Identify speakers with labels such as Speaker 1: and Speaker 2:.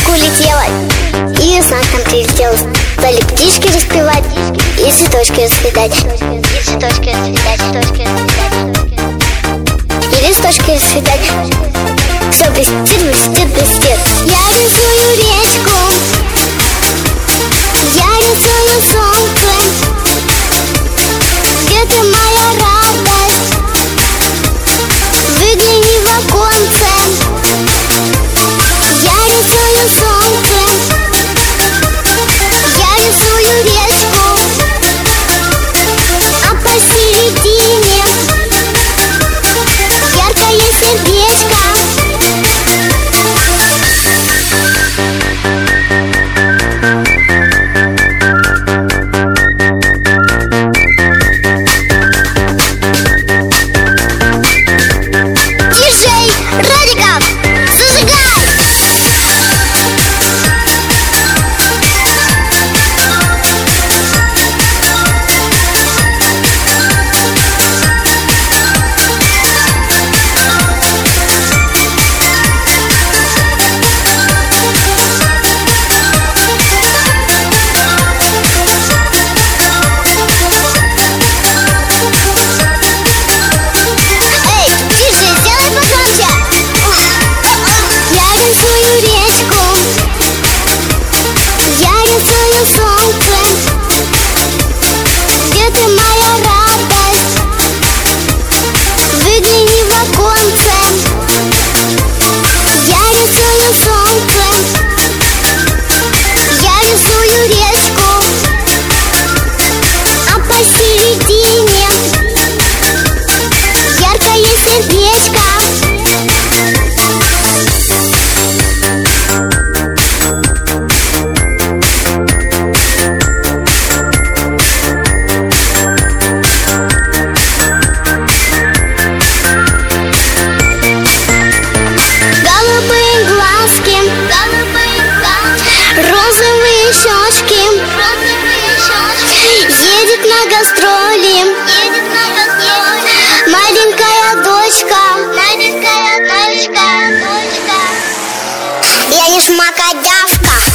Speaker 1: птичка улетела, и весна к нам прилетела. Стали птички распевать и цветочки расцветать, и цветочки расцветать, и листочки расцветать. Все блестит, блестит, блестит. Я рисую речку, я рисую солнце. Где ты, моя радость? Выгляни в оконце. Я рисую солнце, я рисую речку, а посередине яркое сердечко. Едет на гастроли маленькая дочка. Я не шмакодявка.